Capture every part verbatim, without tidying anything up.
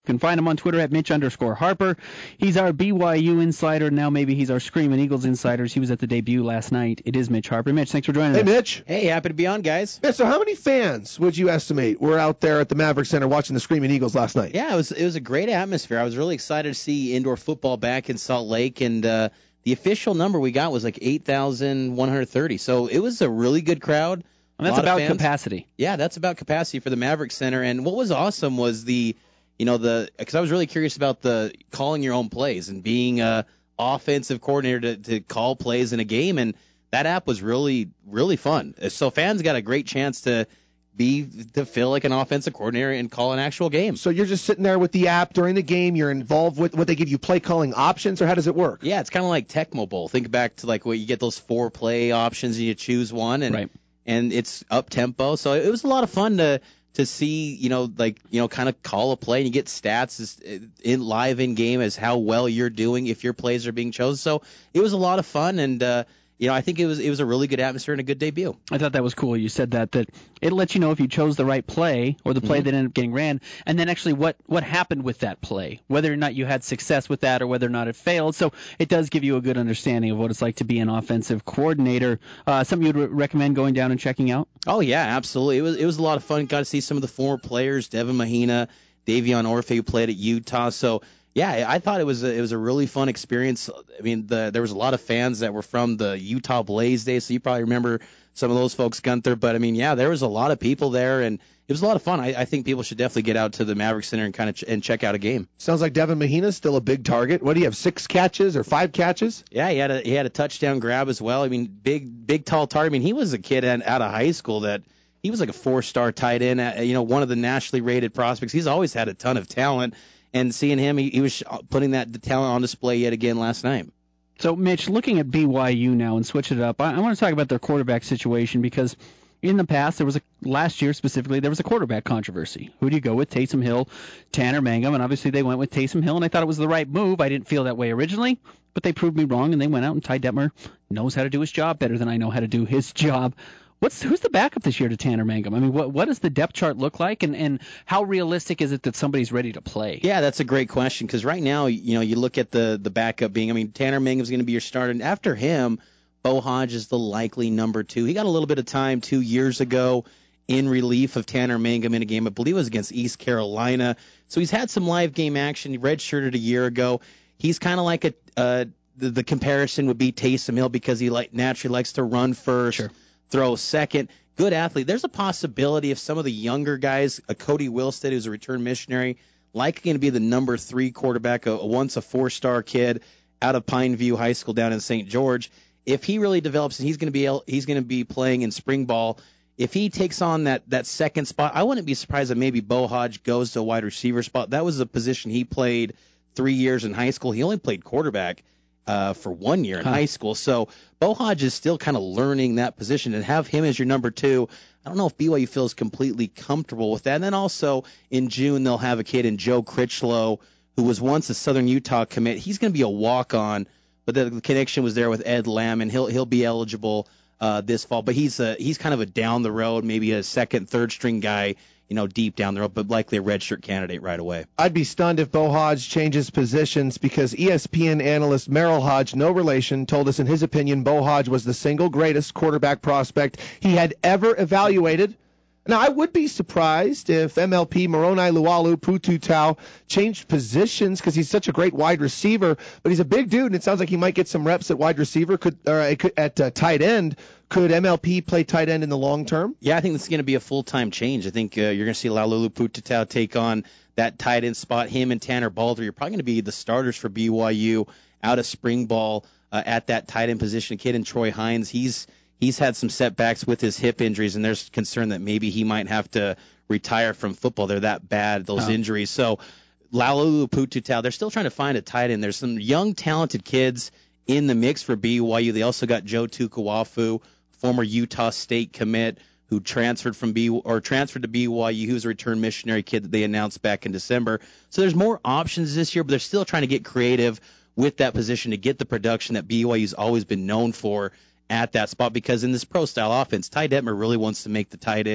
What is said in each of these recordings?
can find him on Twitter at Mitch underscore Harper. He's our B Y U insider. Now maybe he's our Screaming Eagles insiders. He was at the debut last night. It is Mitch Harper. Mitch, thanks for joining hey, us. Hey, Mitch. Hey, happy to be on, guys. Yeah, so how many fans would you estimate were out there at the Maverick Center watching the Screaming Eagles last night? Yeah, it was it was a great atmosphere. I was really excited to see indoor football back in Salt Lake, and uh, the official number we got was like eight thousand one hundred thirty. So it was a really good crowd. And that's about capacity. Yeah, that's about capacity for the Maverick Center. And what was awesome was the, you know, the because I was really curious about the calling your own plays and being a offensive coordinator to, to call plays in a game. And that app was really, really fun. So fans got a great chance to be to feel like an offensive coordinator and call an actual game. So you're just sitting there with the app during the game. You're involved with what they give you play calling options, or how does it work? Yeah, it's kind of like Tecmo Bowl. Think back to like where you get those four play options and you choose one, and right. and it's up tempo. So it was a lot of fun to to see, you know, like you know, kind of call a play and you get stats as, in live in game as how well you're doing if your plays are being chosen. So it was a lot of fun, and uh, you know, I think it was it was a really good atmosphere and a good debut. I thought that was cool. You said that that it lets you know if you chose the right play or the play mm-hmm. that ended up getting ran, and then actually what, what happened with that play, whether or not you had success with that or whether or not it failed. So it does give you a good understanding of what it's like to be an offensive coordinator. Uh, something you'd re- recommend going down and checking out? Oh yeah, absolutely. It was it was a lot of fun. Got to see some of the former players, Devin Mahina, Davion Orfe, who played at Utah. So. Yeah, I thought it was a, it was a really fun experience. I mean, the, there was a lot of fans that were from the Utah Blaze days, so you probably remember some of those folks, Gunther. But, I mean, yeah, there was a lot of people there, and it was a lot of fun. I, I think people should definitely get out to the Maverick Center and kind of ch- and check out a game. Sounds like Devin Mahina's still a big target. What do you have, six catches or five catches? Yeah, he had a he had a touchdown grab as well. I mean, big, big, tall target. I mean, he was a kid at, out of high school that he was like a four-star tight end, uh, you know, one of the nationally rated prospects. He's always had a ton of talent. And seeing him, he, he was putting that talent on display yet again last night. So, Mitch, looking at B Y U now and switching it up, I, I want to talk about their quarterback situation because in the past, there was a last year specifically, there was a quarterback controversy. Who do you go with, Taysom Hill, Tanner Mangum? And obviously they went with Taysom Hill, and I thought it was the right move. I didn't feel that way originally, but they proved me wrong, and they went out, and Ty Detmer knows how to do his job better than I know how to do his job. What's who's the backup this year to Tanner Mangum? I mean, what what does the depth chart look like, and, and how realistic is it that somebody's ready to play? Yeah, that's a great question because right now, you know, you look at the the backup being, I mean, Tanner Mangum's going to be your starter, and after him, Bo Hodge is the likely number two. He got a little bit of time two years ago in relief of Tanner Mangum in a game, I believe it was against East Carolina. So he's had some live game action. He redshirted a year ago. He's kind of like a uh, the, the comparison would be Taysom Hill because he like naturally likes to run first. Sure. Throw second. Good athlete. There's a possibility if some of the younger guys, a Cody Wilstead, who's a return missionary, likely going to be the number three quarterback, a, a once a four-star kid out of Pineview High School down in Saint George. If he really develops and he's going to be able, he's going to be playing in spring ball, if he takes on that that second spot, I wouldn't be surprised if maybe Bo Hodge goes to a wide receiver spot. That was a position he played three years in high school. He only played quarterback Uh, for one year in huh. high school. So Bo Hodge is still kind of learning that position, and have him as your number two. I don't know if B Y U feels completely comfortable with that. And then also in June, they'll have a kid in Joe Critchlow, who was once a Southern Utah commit. He's going to be a walk-on, but the connection was there with Ed Lamb, and he'll he'll be eligible uh, this fall. But he's a, he's kind of a down the road, maybe a second, third string guy, you know, deep down the road, but likely a redshirt candidate right away. I'd be stunned if Bo Hodge changes positions because E S P N analyst Merrill Hodge, no relation, told us in his opinion Bo Hodge was the single greatest quarterback prospect he had ever evaluated. Now, I would be surprised if M L P Moroni Lualu Pututau changed positions because he's such a great wide receiver, but he's a big dude, and it sounds like he might get some reps at wide receiver, could or at uh, tight end. Could M L P play tight end in the long term? Yeah, I think this is going to be a full-time change. I think uh, you're going to see Laululu Pututau take on that tight end spot. Him and Tanner Baldry are probably going to be the starters for B Y U out of spring ball uh, at that tight end position. A kid in Troy Hines, he's he's had some setbacks with his hip injuries, and there's concern that maybe he might have to retire from football. They're that bad, those oh. injuries. So Laululu Pututau, they're still trying to find a tight end. There's some young, talented kids in the mix for B Y U. They also got Joe Tukawafu, former Utah State commit who transferred from B or transferred to B Y U. He was a return missionary kid that they announced back in December. So there's more options this year, but they're still trying to get creative with that position to get the production that B Y U's always been known for at that spot, because in this pro-style offense, Ty Detmer really wants to make the tight end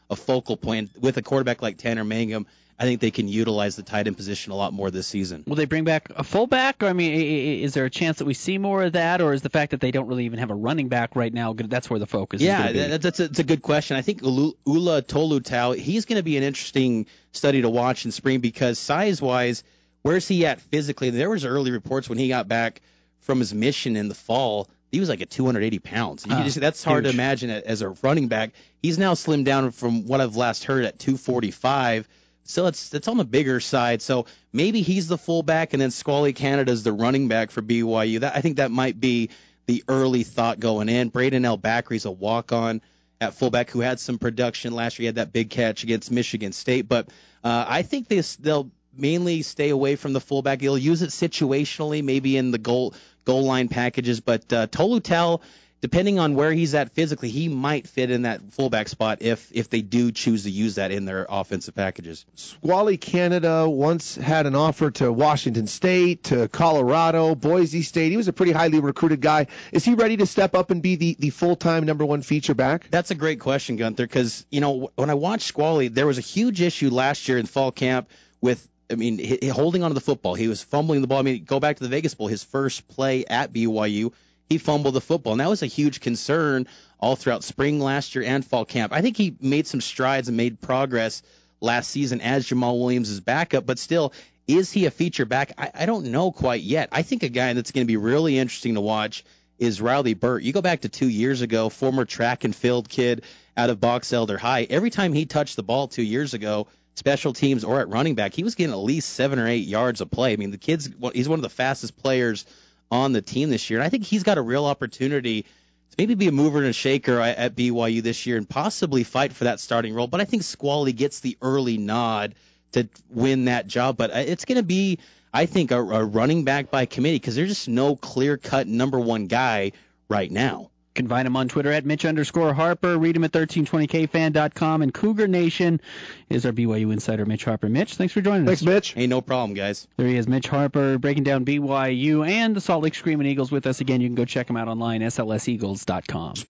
a focal point. With a quarterback like Tanner Mangum, I think they can utilize the tight end position a lot more this season. Will they bring back a fullback? I mean, is there a chance that we see more of that, or is the fact that they don't really even have a running back right now, that's where the focus yeah, is going to be? Yeah, that's a, that's a good question. I think Ulu, Ula Tolutau, he's going to be an interesting study to watch in spring because size-wise, where's he at physically? There was early reports when he got back from his mission in the fall. He was like at two hundred eighty pounds. You uh, can just, that's hard huge. to imagine as a running back. He's now slimmed down from what I've last heard at two forty-five. Still, it's it's on the bigger side. So maybe he's the fullback, and then Squally Canada's the running back for B Y U. That I think that might be the early thought going in. Braden L. Backery's a walk-on at fullback who had some production last year. He had that big catch against Michigan State. But uh, I think this, they'll mainly stay away from the fullback. They'll use it situationally, maybe in the goal goal line packages. But uh, Tolutel, depending on where he's at physically, he might fit in that fullback spot if if they do choose to use that in their offensive packages. Squally Canada once had an offer to Washington State, to Colorado, Boise State. He was a pretty highly recruited guy. Is he ready to step up and be the, the full-time number one feature back? That's a great question, Gunther, because, you know, when I watched Squally, there was a huge issue last year in fall camp with, I mean, he, he holding onto the football. He was fumbling the ball. I mean, go back to the Vegas Bowl, his first play at B Y U. He fumbled the football, and that was a huge concern all throughout spring last year and fall camp. I think he made some strides and made progress last season as Jamal Williams' backup, but still, is he a feature back? I, I don't know quite yet. I think a guy that's going to be really interesting to watch is Riley Burt. You go back to two years ago, former track and field kid out of Box Elder High. Every time he touched the ball two years ago, special teams or at running back, he was getting at least seven or eight yards of play. I mean, the kid's he's one of the fastest players on the team this year. And I think he's got a real opportunity to maybe be a mover and a shaker at B Y U this year and possibly fight for that starting role. But I think Squally gets the early nod to win that job. But it's going to be, I think, a, a running back by committee because there's just no clear-cut number one guy right now. You can find him on Twitter at Mitch underscore Harper. Read him at thirteen twenty K fan dot com. And Cougar Nation is our B Y U insider, Mitch Harper. Mitch, thanks for joining Thanks, us. Mitch. Hey, no problem, guys. There he is, Mitch Harper, breaking down B Y U and the Salt Lake Screaming Eagles with us again. You can go check him out online, S L S Eagles dot com.